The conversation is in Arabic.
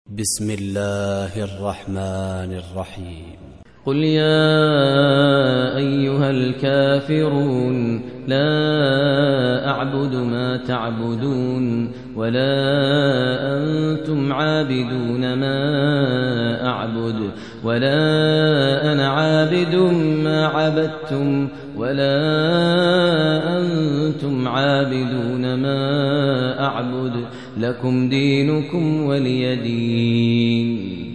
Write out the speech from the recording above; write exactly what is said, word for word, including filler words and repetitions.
بسم الله الرحمن الرحيم. قل يا أيها الكافرون لا أعبد ما تعبدون ولا أنتم عابدون ما أعبد ولا أنا عابد ما عبدتم ولا أنتم عابدون ما أعبد لكم دينكم ولي دين.